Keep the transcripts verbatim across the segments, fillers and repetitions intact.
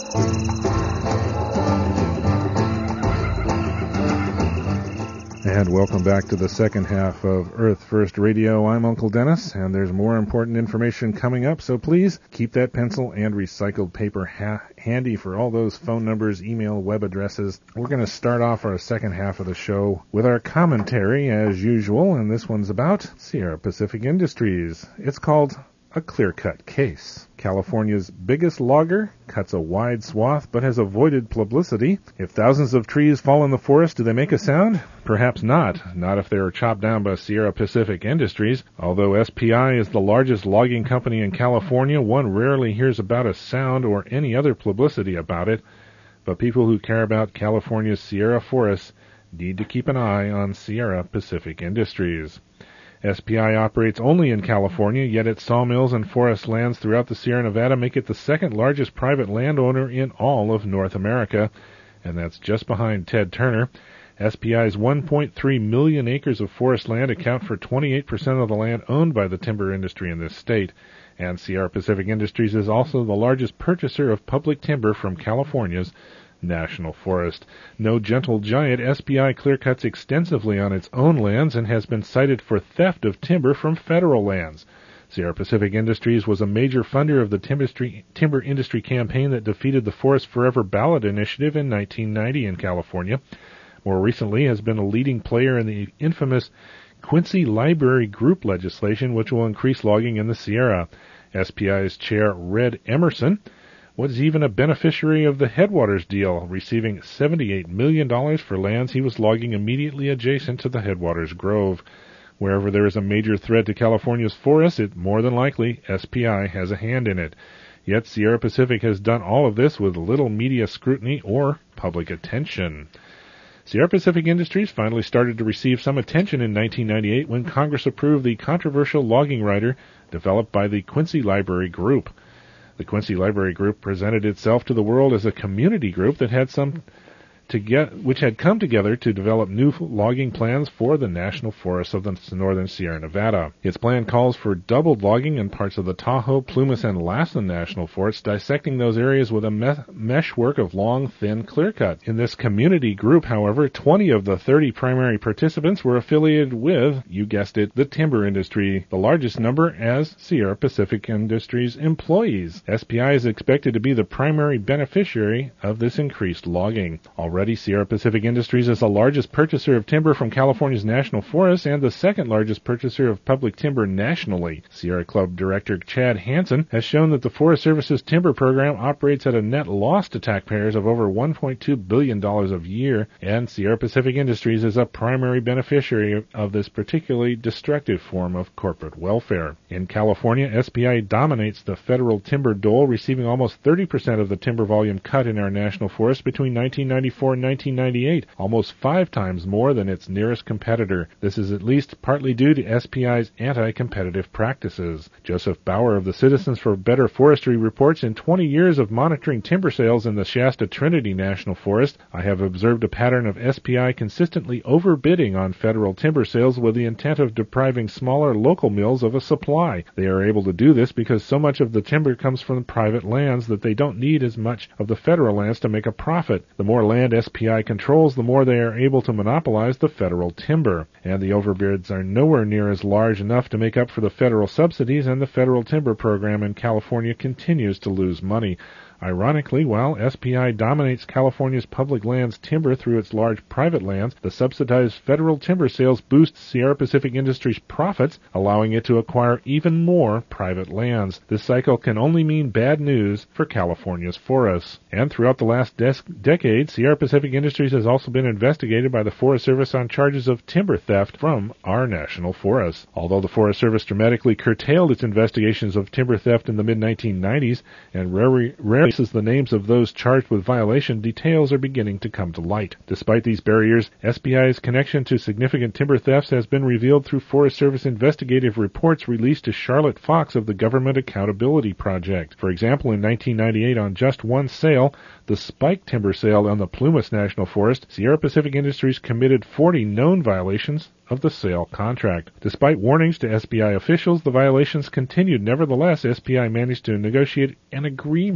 And welcome back to the second half of Earth First Radio. I'm Uncle Dennis, and there's more important information coming up, so please keep that pencil and recycled paper ha- handy for all those phone numbers, email, web addresses. We're going to start off our second half of the show with our commentary, as usual, and this one's about Sierra Pacific Industries. It's called A Clear-Cut Case. California's biggest logger cuts a wide swath but has avoided publicity. If thousands of trees fall in the forest, do they make a sound? Perhaps not. Not if they are chopped down by Sierra Pacific Industries. Although S P I is the largest logging company in California, one rarely hears about a sound or any other publicity about it. But people who care about California's Sierra forests need to keep an eye on Sierra Pacific Industries. S P I operates only in California, yet its sawmills and forest lands throughout the Sierra Nevada make it the second largest private landowner in all of North America, and that's just behind Ted Turner. S P I's one point three million acres of forest land account for twenty-eight percent of the land owned by the timber industry in this state, and Sierra Pacific Industries is also the largest purchaser of public timber from California's National Forest. No gentle giant, S P I clear-cuts extensively on its own lands and has been cited for theft of timber from federal lands. Sierra Pacific Industries was a major funder of the timber industry campaign that defeated the Forest Forever ballot initiative in nineteen ninety in California. More recently has been a leading player in the infamous Quincy Library Group legislation, which will increase logging in the Sierra. S P I's chair, Red Emerson, was even a beneficiary of the Headwaters deal, receiving seventy-eight million dollars for lands he was logging immediately adjacent to the Headwaters Grove. Wherever there is a major threat to California's forests, it more than likely S P I has a hand in it. Yet Sierra Pacific has done all of this with little media scrutiny or public attention. Sierra Pacific Industries finally started to receive some attention in nineteen ninety-eight when Congress approved the controversial logging rider developed by the Quincy Library Group. The Quincy Library Group presented itself to the world as a community group that had some to get, which had come together to develop new logging plans for the national forests of the northern Sierra Nevada. Its plan calls for doubled logging in parts of the Tahoe, Plumas, and Lassen national forests, dissecting those areas with a me- meshwork of long, thin clear-cut. In this community group, however, twenty of the thirty primary participants were affiliated with, you guessed it, the timber industry, the largest number as Sierra Pacific Industries employees. S P I is expected to be the primary beneficiary of this increased logging. Already, Sierra Pacific Industries is the largest purchaser of timber from California's national forests and the second largest purchaser of public timber nationally. Sierra Club Director Chad Hansen has shown that the Forest Service's timber program operates at a net loss to taxpayers of over one point two billion dollars a year, and Sierra Pacific Industries is a primary beneficiary of this particularly destructive form of corporate welfare. In California, S P I dominates the federal timber dole, receiving almost thirty percent of the timber volume cut in our national forest between nineteen ninety-four and nineteen ninety-eight, almost five times more than its nearest competitor. This is at least partly due to S P I's anti-competitive practices. Joseph Bauer of the Citizens for Better Forestry reports, in twenty years of monitoring timber sales in the Shasta Trinity National Forest, I have observed a pattern of S P I consistently overbidding on federal timber sales with the intent of depriving smaller local mills of a supply. They are able to do this because so much of the timber comes from private lands that they don't need as much of the federal lands to make a profit. The more land S P I controls, the more they are able to monopolize the federal timber. And the overbids are nowhere near as large enough to make up for the federal subsidies, and the federal timber program in California continues to lose money. Ironically, while S P I dominates California's public lands timber through its large private lands, the subsidized federal timber sales boost Sierra Pacific Industries' profits, allowing it to acquire even more private lands. This cycle can only mean bad news for California's forests. And throughout the last des- decade, Sierra Pacific Industries has also been investigated by the Forest Service on charges of timber theft from our national forests. Although the Forest Service dramatically curtailed its investigations of timber theft in the mid nineteen nineties and rarely rare as the names of those charged with violation, details are beginning to come to light. Despite these barriers, S P I's connection to significant timber thefts has been revealed through Forest Service investigative reports released to Charlotte Fox of the Government Accountability Project. For example, in nineteen ninety-eight, on just one sale, the Spike timber sale on the Plumas National Forest, Sierra Pacific Industries committed forty known violations of the sale contract. Despite warnings to S P I officials, the violations continued. Nevertheless, S P I managed to negotiate an agreement with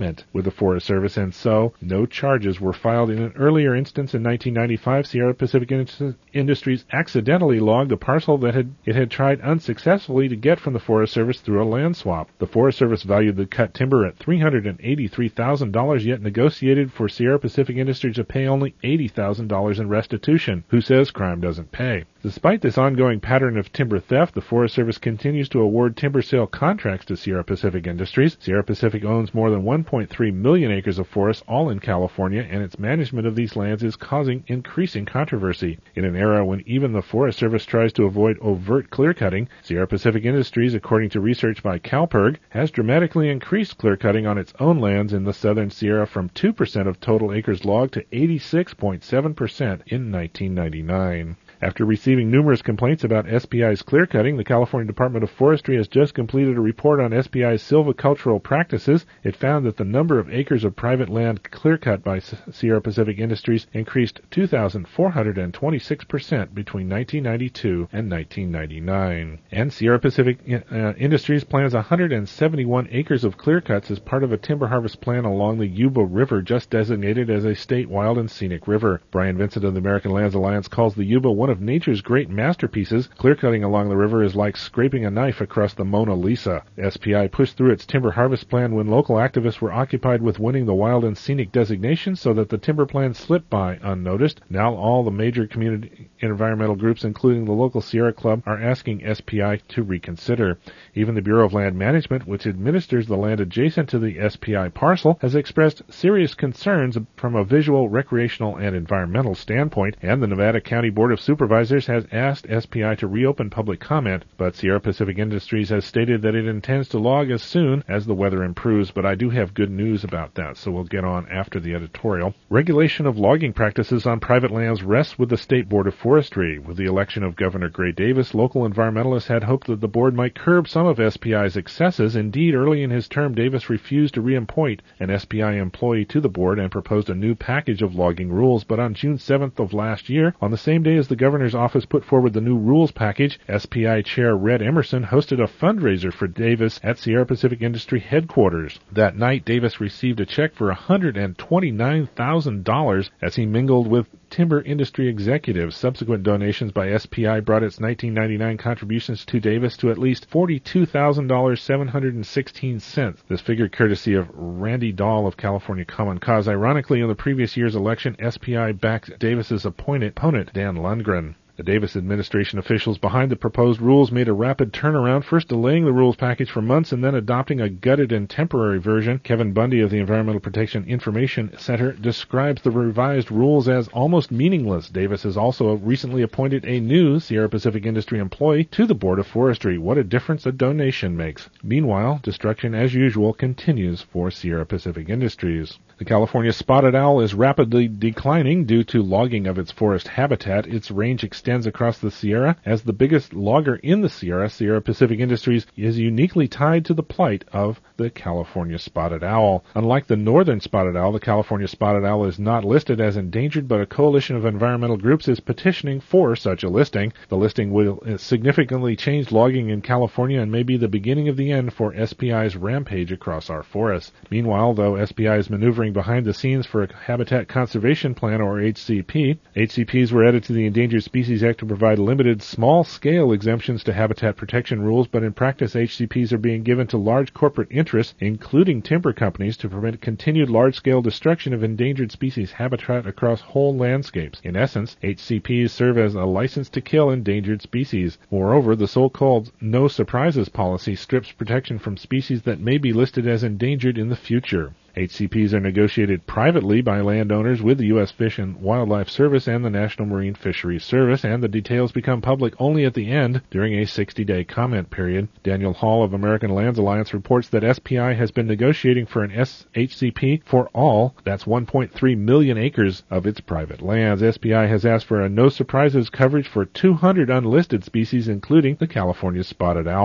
with the Forest Service, and so no charges were filed. In an earlier instance in nineteen ninety-five, Sierra Pacific In- Industries accidentally logged a parcel that had, it had tried unsuccessfully to get from the Forest Service through a land swap. The Forest Service valued the cut timber at three hundred eighty-three thousand dollars, yet negotiated for Sierra Pacific Industries to pay only eighty thousand dollars in restitution. Who says crime doesn't pay? Despite this ongoing pattern of timber theft, the Forest Service continues to award timber sale contracts to Sierra Pacific Industries. Sierra Pacific owns more than one point three million acres of forest, all in California, and its management of these lands is causing increasing controversy. In an era when even the Forest Service tries to avoid overt clear-cutting, Sierra Pacific Industries, according to research by CalPERG, has dramatically increased clear-cutting on its own lands in the southern Sierra from two percent of total acres logged to eighty-six point seven percent in nineteen ninety-nine. After receiving numerous complaints about S P I's clear-cutting, the California Department of Forestry has just completed a report on S P I's silvicultural practices. It found that the number of acres of private land clear-cut by Sierra Pacific Industries increased two thousand four hundred twenty-six percent between nineteen ninety-two and nineteen ninety-nine. And Sierra Pacific uh, Industries plans one hundred seventy-one acres of clear-cuts as part of a timber harvest plan along the Yuba River, just designated as a state wild and scenic river. Brian Vincent of the American Lands Alliance calls the Yuba one of nature's great masterpieces. Clear-cutting along the river is like scraping a knife across the Mona Lisa. S P I pushed through its timber harvest plan when local activists were occupied with winning the wild and scenic designation, so that the timber plan slipped by unnoticed. Now all the major community environmental groups, including the local Sierra Club, are asking S P I to reconsider. Even the Bureau of Land Management, which administers the land adjacent to the S P I parcel, has expressed serious concerns from a visual, recreational, and environmental standpoint, and the Nevada County Board of Supervisors Supervisors has asked S P I to reopen public comment, but Sierra Pacific Industries has stated that it intends to log as soon as the weather improves. But I do have good news about that, so we'll get on after the editorial. Regulation of logging practices on private lands rests with the State Board of Forestry. With the election of Governor Gray Davis, local environmentalists had hoped that the board might curb some of S P I's excesses. Indeed, early in his term, Davis refused to reappoint an S P I employee to the board and proposed a new package of logging rules. But on June seventh of last year, on the same day as the governor's office put forward the new rules package, S P I Chair Red Emerson hosted a fundraiser for Davis at Sierra Pacific Industry headquarters. That night, Davis received a check for one hundred twenty-nine thousand dollars as he mingled with timber industry executives. Subsequent donations by S P I brought its nineteen ninety-nine contributions to Davis to at least forty-two thousand seven hundred sixteen dollars. This figure courtesy of Randy Dahl of California Common Cause. Ironically, in the previous year's election, S P I backed Davis's appointed opponent, Dan Lundgren. The Davis administration officials behind the proposed rules made a rapid turnaround, first delaying the rules package for months and then adopting a gutted and temporary version. Kevin Bundy of the Environmental Protection Information Center describes the revised rules as almost meaningless. Davis has also recently appointed a new Sierra Pacific Industry employee to the Board of Forestry. What a difference a donation makes. Meanwhile, destruction as usual continues for Sierra Pacific Industries. The California spotted owl is rapidly declining due to logging of its forest habitat. Its range extends across the Sierra. As the biggest logger in the Sierra, Sierra Pacific Industries is uniquely tied to the plight of the California spotted owl. Unlike the northern spotted owl, the California spotted owl is not listed as endangered, but a coalition of environmental groups is petitioning for such a listing. The listing will significantly change logging in California and may be the beginning of the end for S P I's rampage across our forests. Meanwhile, though S P I is maneuvering behind the scenes for a Habitat Conservation Plan, or H C P, H C Ps were added to the Endangered Species Act to provide limited, small-scale exemptions to habitat protection rules, but in practice, H C Ps are being given to large corporate interests, including timber companies, to prevent continued large-scale destruction of endangered species habitat across whole landscapes. In essence, H C Ps serve as a license to kill endangered species. Moreover, the so-called no surprises policy strips protection from species that may be listed as endangered in the future. H C Ps are negotiated privately by landowners with the U S Fish and Wildlife Service and the National Marine Fisheries Service, and the details become public only at the end during a sixty-day comment period. Daniel Hall of American Lands Alliance reports that S P I has been negotiating for an H C P for all, that's one point three million acres of its private lands. S P I has asked for a no surprises coverage for two hundred unlisted species, including the California spotted owl,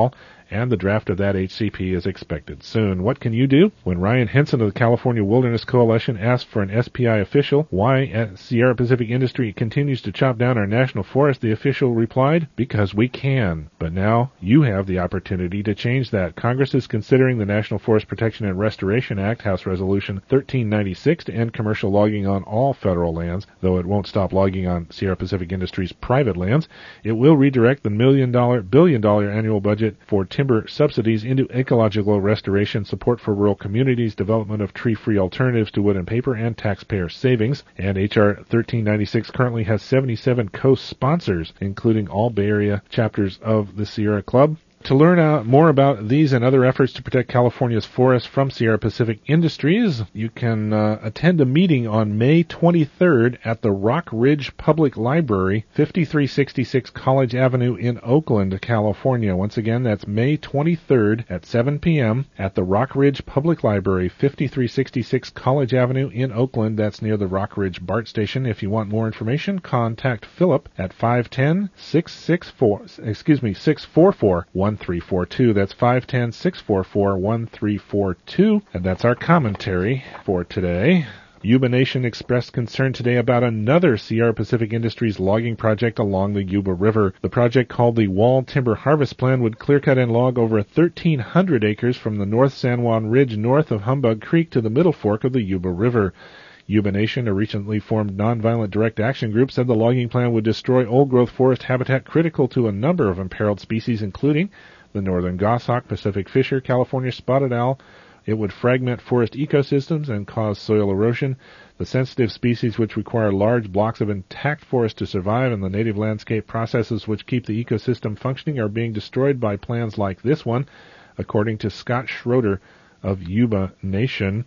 and the draft of that H C P is expected soon. What can you do? When Ryan Henson of the California Wilderness Coalition asked for an S P I official why Sierra Pacific Industry continues to chop down our national forest, the official replied, because we can. But now you have the opportunity to change that. Congress is considering the National Forest Protection and Restoration Act, House Resolution thirteen ninety-six, to end commercial logging on all federal lands. Though it won't stop logging on Sierra Pacific Industries' private lands, it will redirect the million dollar, billion dollar annual budget for timber subsidies into ecological restoration, support for rural communities, development of tree-free alternatives to wood and paper, and taxpayer savings. And H R thirteen ninety-six currently has seventy-seven co-sponsors, including all Bay Area chapters of the Sierra Club. To learn uh, more about these and other efforts to protect California's forests from Sierra Pacific Industries, you can uh, attend a meeting on May twenty-third at the Rock Ridge Public Library, fifty-three sixty-six College Avenue in Oakland, California. Once again, that's May twenty-third at seven p.m. at the Rock Ridge Public Library, fifty-three sixty-six College Avenue in Oakland. That's near the Rock Ridge BART station. If you want more information, contact Philip at five one zero, six six four, excuse me, six four four, one three four two. That's five one zero, six four four, one three four two. And that's our commentary for today. Yuba Nation expressed concern today about another Sierra Pacific Industries logging project along the Yuba River. The project, called the Wall Timber Harvest Plan, would clear-cut and log over thirteen hundred acres from the North San Juan Ridge north of Humbug Creek to the middle fork of the Yuba River. Yuba Nation, a recently formed nonviolent direct action group, said the logging plan would destroy old-growth forest habitat critical to a number of imperiled species, including the northern goshawk, Pacific fisher, California spotted owl. It would fragment forest ecosystems and cause soil erosion. The sensitive species which require large blocks of intact forest to survive, and the native landscape processes which keep the ecosystem functioning, are being destroyed by plans like this one, according to Scott Schroeder of Yuba Nation.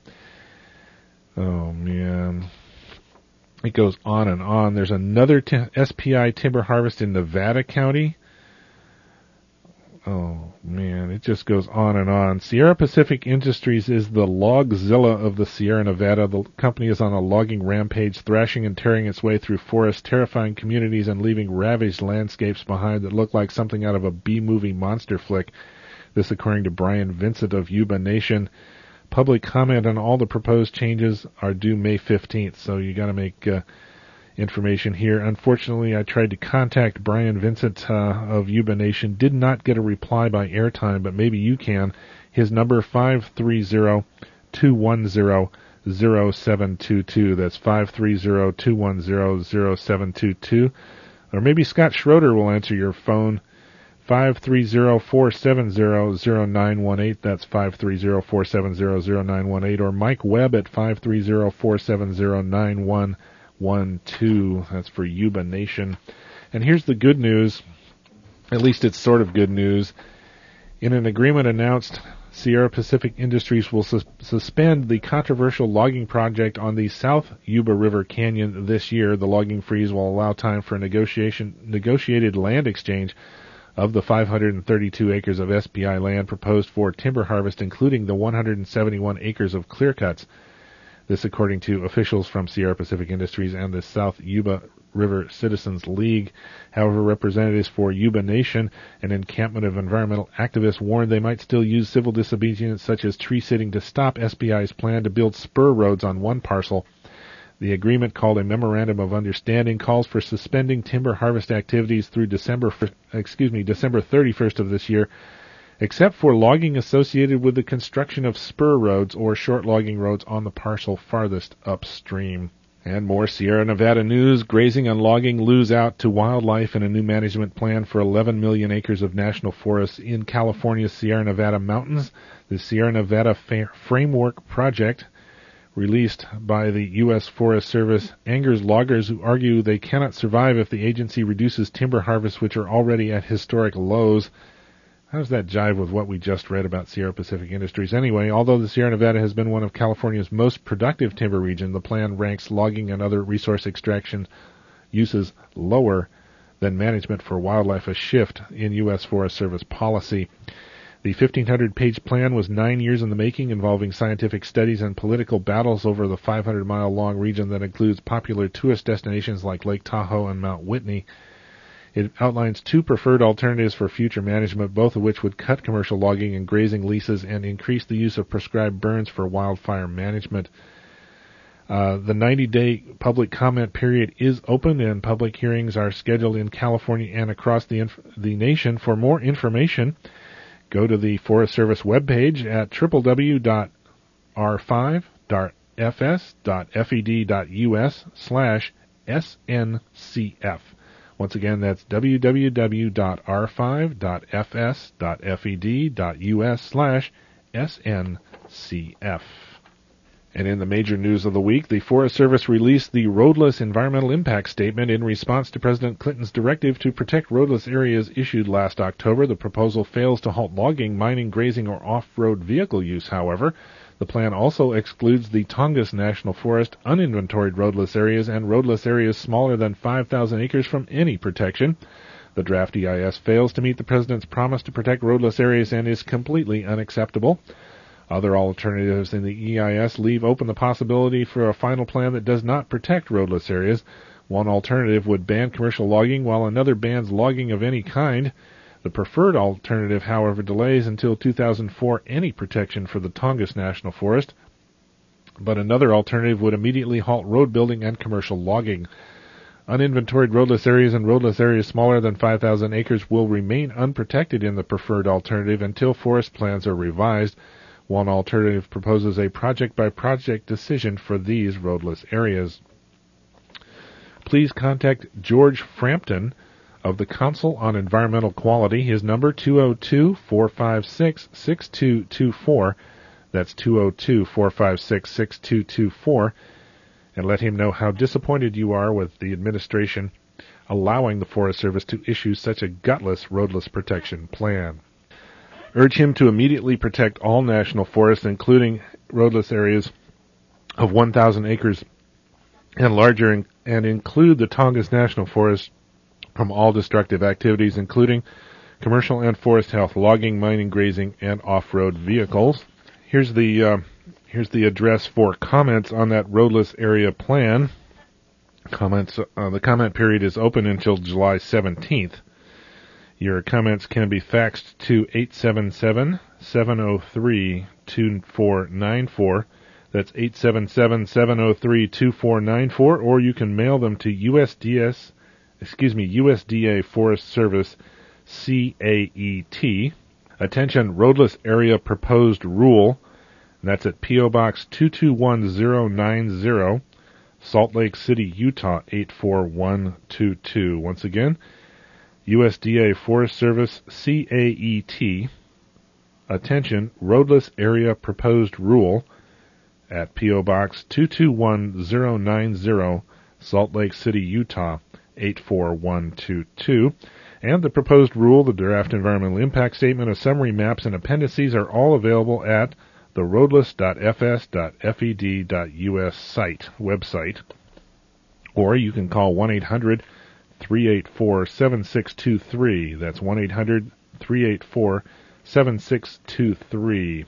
Oh, man. It goes on and on. There's another t- S P I timber harvest in Nevada County. Oh, man, it just goes on and on. Sierra Pacific Industries is the Logzilla of the Sierra Nevada. The company is on a logging rampage, thrashing and tearing its way through forests, terrifying communities, and leaving ravaged landscapes behind that look like something out of a B-movie monster flick. This according to Brian Vincent of Yuba Nation. Public comment on all the proposed changes are due May fifteenth, so you got to make uh, information here. Unfortunately, I tried to contact Brian Vincent uh, of Yuba Nation, did not get a reply by airtime, but maybe you can. His number, five three zero, two one zero, zero seven two two. That's five three zero, two one zero, zero seven two two. Or maybe Scott Schroeder will answer your phone. five three zero, four seven zero, zero nine one eight. That's five three zero, four seven zero, zero nine one eight. Or Mike Webb at five three zero, four seven zero, nine one one two. That's for Yuba Nation. And here's the good news. At least it's sort of good news. In an agreement announced, Sierra Pacific Industries will sus- suspend the controversial logging project on the South Yuba River Canyon this year. The logging freeze will allow time for a negotiation, negotiated land exchange of the five hundred thirty-two acres of S P I land proposed for timber harvest, including the one hundred seventy-one acres of clear cuts. This according to officials from Sierra Pacific Industries and the South Yuba River Citizens League. However, representatives for Yuba Nation, an encampment of environmental activists, warned they might still use civil disobedience such as tree sitting to stop S P I's plan to build spur roads on one parcel. The agreement, called a Memorandum of Understanding, calls for suspending timber harvest activities through December, excuse me, December thirty-first of this year, except for logging associated with the construction of spur roads or short logging roads on the parcel farthest upstream. And more Sierra Nevada news. Grazing and logging lose out to wildlife in a new management plan for eleven million acres of national forests in California's Sierra Nevada mountains. The Sierra Nevada Fa- Framework Project, released by the U S Forest Service, angers loggers who argue they cannot survive if the agency reduces timber harvests, which are already at historic lows. How does that jive with what we just read about Sierra Pacific Industries? Anyway, although the Sierra Nevada has been one of California's most productive timber regions, the plan ranks logging and other resource extraction uses lower than management for wildlife, a shift in U S Forest Service policy. The fifteen hundred page plan was nine years in the making, involving scientific studies and political battles over the five hundred mile long region that includes popular tourist destinations like Lake Tahoe and Mount Whitney. It outlines two preferred alternatives for future management, both of which would cut commercial logging and grazing leases and increase the use of prescribed burns for wildfire management. Uh, the ninety-day public comment period is open, and public hearings are scheduled in California and across the inf- the nation. For more information, go to the Forest Service webpage at w w w dot r five dot f s dot fed dot u s slash S N C F. Once again, that's w w w dot r five dot f s dot fed dot u s slash S N C F. And in the major news of the week, the Forest Service released the Roadless Environmental Impact Statement in response to President Clinton's directive to protect roadless areas issued last October. The proposal fails to halt logging, mining, grazing, or off-road vehicle use, however. The plan also excludes the Tongass National Forest, uninventoried roadless areas, and roadless areas smaller than five thousand acres from any protection. The draft E I S fails to meet the President's promise to protect roadless areas and is completely unacceptable. Other alternatives in the E I S leave open the possibility for a final plan that does not protect roadless areas. One alternative would ban commercial logging, while another bans logging of any kind. The preferred alternative, however, delays until two thousand four any protection for the Tongass National Forest, but another alternative would immediately halt road building and commercial logging. Uninventoried roadless areas and roadless areas smaller than five thousand acres will remain unprotected in the preferred alternative until forest plans are revised. One alternative proposes a project-by-project decision for these roadless areas. Please contact George Frampton of the Council on Environmental Quality. His number, two oh two, four five six, six two two four. That's two oh two, four five six, six two two four. And let him know how disappointed you are with the administration allowing the Forest Service to issue such a gutless roadless protection plan. Urge him to immediately protect all national forests, including roadless areas of one thousand acres and larger, and include the Tongass National Forest from all destructive activities, including commercial and forest health, logging, mining, grazing, and off-road vehicles. Here's the uh, here's the address for comments on that roadless area plan. Comments. Uh, the comment period is open until July seventeenth. Your comments can be faxed to eight seven seven, seven oh three, two four nine four. That's eight seven seven, seven oh three, two four nine four, or you can mail them to U S D S, excuse me, U S D A Forest Service, C A E T. Attention, Roadless Area Proposed Rule. And that's at P O Box two two one zero nine zero, Salt Lake City, Utah eight four one two two. Once again, U S D A Forest Service, C A E T. Attention, Roadless Area Proposed Rule at P O Box two two one zero nine zero, Salt Lake City, Utah eight four one two two. And the proposed rule, the draft environmental impact statement, a summary maps, and appendices are all available at the roadless dot f s dot fed dot u s site website. Or you can call one eight hundred, three eight four, seven six two three. That's one eight hundred, three eight four, seven six two three.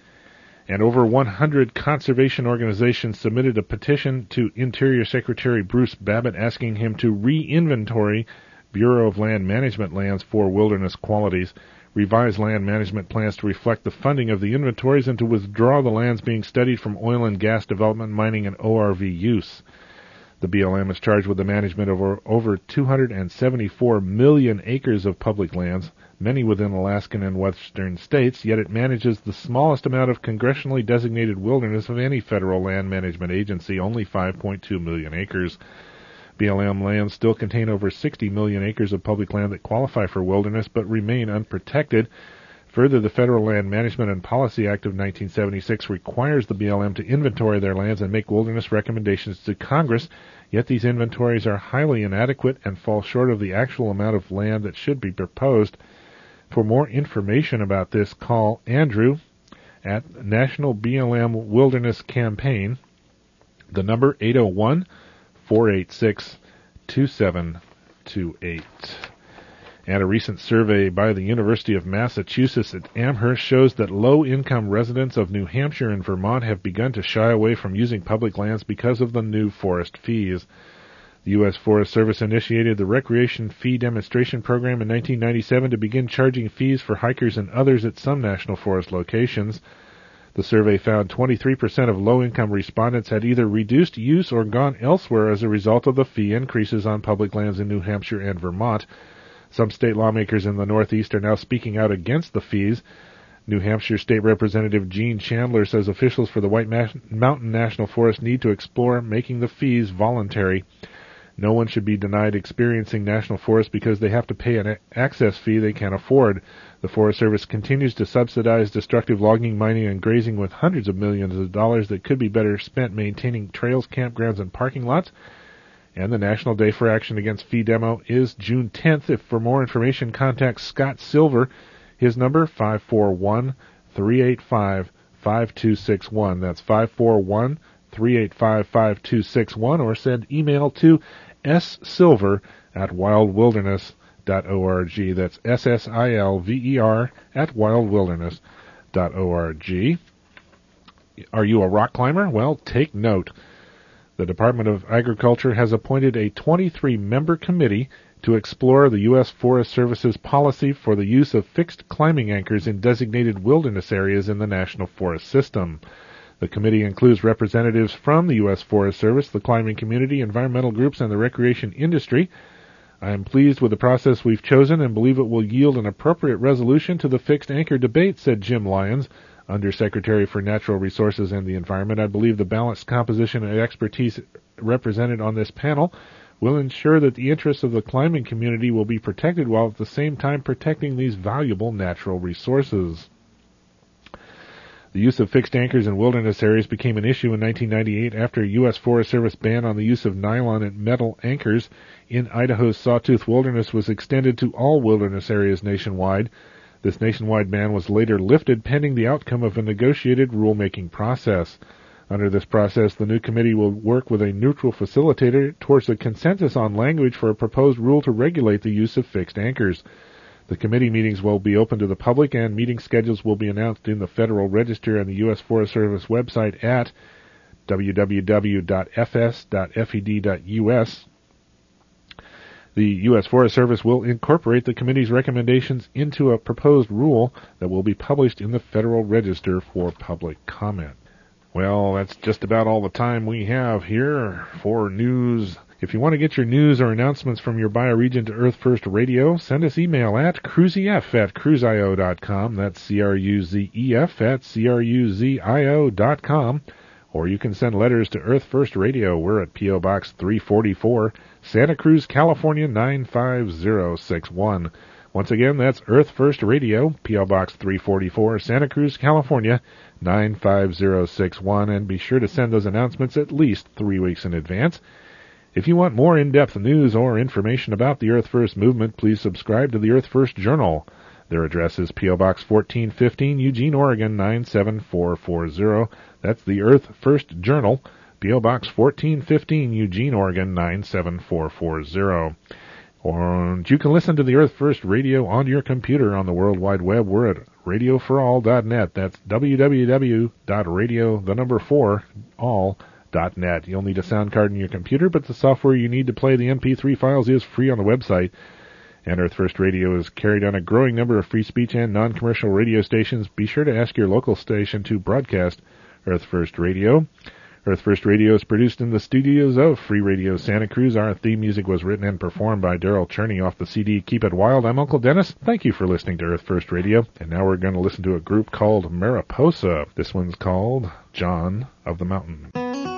And over one hundred conservation organizations submitted a petition to Interior Secretary Bruce Babbitt asking him to re-inventory Bureau of Land Management lands for wilderness qualities, revise land management plans to reflect the funding of the inventories, and to withdraw the lands being studied from oil and gas development, mining, and O R V use. The B L M is charged with the management of over, over two hundred seventy-four million acres of public lands, many within Alaskan and western states, yet it manages the smallest amount of congressionally designated wilderness of any federal land management agency, only five point two million acres. B L M lands still contain over sixty million acres of public land that qualify for wilderness but remain unprotected. Further, the Federal Land Management and Policy Act of nineteen seventy-six requires the B L M to inventory their lands and make wilderness recommendations to Congress, yet these inventories are highly inadequate and fall short of the actual amount of land that should be proposed. For more information about this, call Andrew at National B L M Wilderness Campaign, the number eight oh one, four eight six, two seven two eight. And a recent survey by the University of Massachusetts at Amherst shows that low-income residents of New Hampshire and Vermont have begun to shy away from using public lands because of the new forest fees. The U S Forest Service initiated the Recreation Fee Demonstration Program in nineteen ninety-seven to begin charging fees for hikers and others at some national forest locations. The survey found twenty-three percent of low-income respondents had either reduced use or gone elsewhere as a result of the fee increases on public lands in New Hampshire and Vermont. Some state lawmakers in the Northeast are now speaking out against the fees. New Hampshire State Representative Gene Chandler says officials for the White Mountain National Forest need to explore making the fees voluntary. No one should be denied experiencing national forest because they have to pay an access fee they can't afford. The Forest Service continues to subsidize destructive logging, mining, and grazing with hundreds of millions of dollars that could be better spent maintaining trails, campgrounds, and parking lots. And the National Day for Action Against Fee Demo is June tenth. If for more information, contact Scott Silver. His number, five four one, three eight five, five two six one. That's five four one, three eight five, five two six one, or send email to ssilver at wildwilderness dot org. That's S S I L V E R at wildwilderness dot org. Are you a rock climber? Well, take note. The Department of Agriculture has appointed a twenty-three member committee to explore the U S Forest Service's policy for the use of fixed climbing anchors in designated wilderness areas in the National Forest System. The committee includes representatives from the U S Forest Service, the climbing community, environmental groups, and the recreation industry. I am pleased with the process we've chosen and believe it will yield an appropriate resolution to the fixed anchor debate, said Jim Lyons, Undersecretary for Natural Resources and the Environment. I believe the balanced composition and expertise represented on this panel will ensure that the interests of the climbing community will be protected while at the same time protecting these valuable natural resources. The use of fixed anchors in wilderness areas became an issue in nineteen ninety-eight after a U S Forest Service ban on the use of nylon and metal anchors in Idaho's Sawtooth Wilderness was extended to all wilderness areas nationwide. This nationwide ban was later lifted pending the outcome of a negotiated rulemaking process. Under this process, the new committee will work with a neutral facilitator towards a consensus on language for a proposed rule to regulate the use of fixed anchors. The committee meetings will be open to the public, and meeting schedules will be announced in the Federal Register and the U S Forest Service website at w w w dot f s dot f e d dot u s. The U S Forest Service will incorporate the committee's recommendations into a proposed rule that will be published in the Federal Register for public comment. Well, that's just about all the time we have here for news. If you want to get your news or announcements from your bioregion to Earth First Radio, send us email at cruzef at cruzio dot com. That's C R U Z E F at C R U Z I O dot com. Or you can send letters to Earth First Radio. We're at P O. Box three forty-four, Santa Cruz, California, nine five zero six one. Once again, that's Earth First Radio, P O. Box three forty-four, Santa Cruz, California, nine five zero six one. And be sure to send those announcements at least three weeks in advance. If you want more in-depth news or information about the Earth First movement, please subscribe to the Earth First Journal. Their address is P O. Box fourteen fifteen, Eugene, Oregon, nine seven four four zero. That's the Earth First Journal, P O. Box fourteen fifteen, Eugene, Oregon, nine seven four four zero. And you can listen to the Earth First Radio on your computer on the World Wide Web. We're at radio for all dot net. That's w w w dot radio, the number four, all dot net. You'll need a sound card in your computer, but the software you need to play the M P three files is free on the website. And Earth First Radio is carried on a growing number of free speech and non-commercial radio stations. Be sure to ask your local station to broadcast Earth First Radio. Earth First Radio is produced in the studios of Free Radio Santa Cruz. Our theme music was written and performed by Daryl Cherney off the C D Keep It Wild. I'm Uncle Dennis. Thank you for listening to Earth First Radio. And now we're going to listen to a group called Mariposa. This one's called John of the Mountain.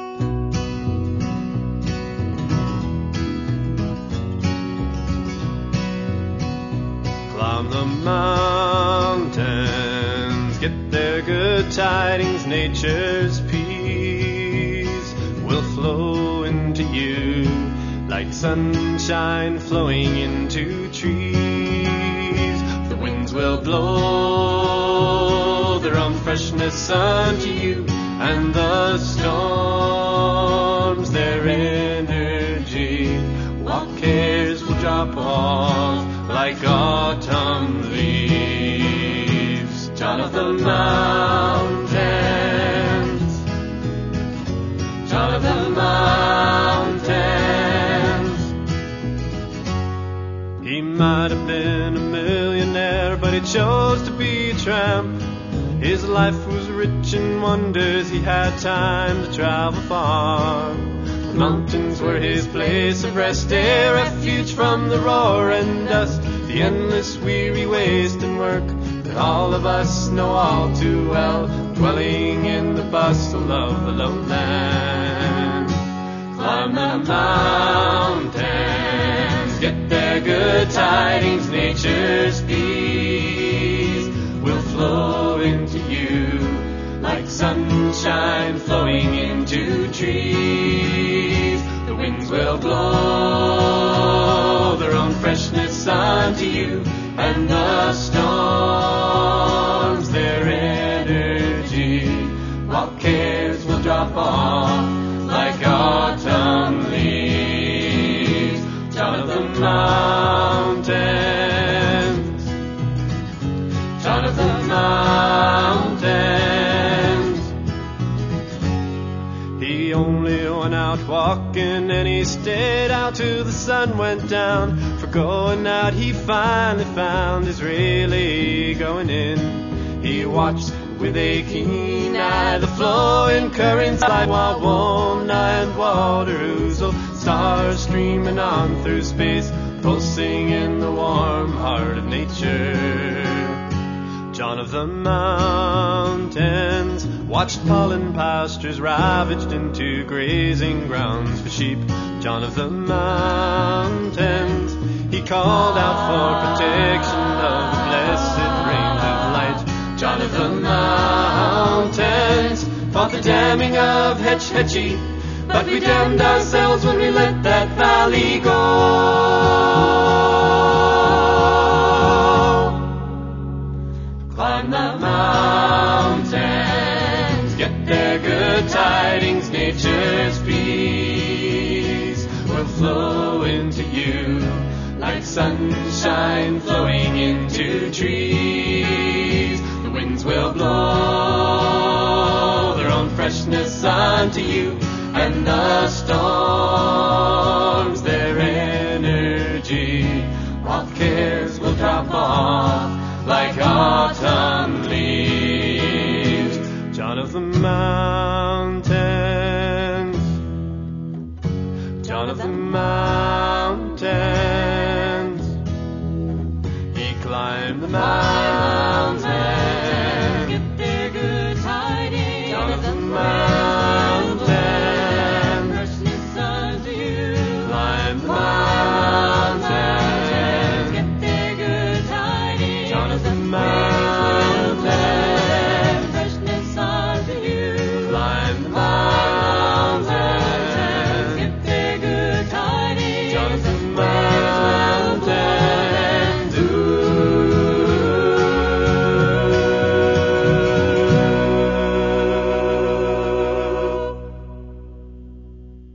Climb the mountains, get their good tidings, nature's peace will flow into you, like sunshine flowing into trees. The winds will blow their own freshness unto you, and the storms their energy. What cares will drop off like autumn leaves. John of the mountains, John of the mountains, life was rich in wonders, he had time to travel far. The mountains were his place of rest, a refuge from the roar and dust, the endless weary waste and work that all of us know all too well, dwelling in the bustle of the lowland. Climb the mountains, get their good tidings, nature's peace will flow into you like sunshine flowing into trees. The winds will blow their own freshness unto you, and the storms their energy, while cares will drop off like autumn leaves. John of the mountains, John of the mountains. He only went out walking, and he stayed out till the sun went down. For going out he finally found is really going in. He watched with a keen eye the flowing currents slide, while warm night water oozle, stars streaming on through space, pulsing in the warm heart of nature. John of the mountains watched pollen pastures ravaged into grazing grounds for sheep. John of the mountains, he called out for protection of the blessed rains of light. John of the mountains fought the damming of Hetch Hetchy, but we damned ourselves when we let that valley go. Climb the mountains, get their good tidings, nature's peace will flow into you like sunshine flowing into trees. The winds will blow their own freshness unto you, and the storms their energy, while cares will drop off like autumn leaves. John of the mountains,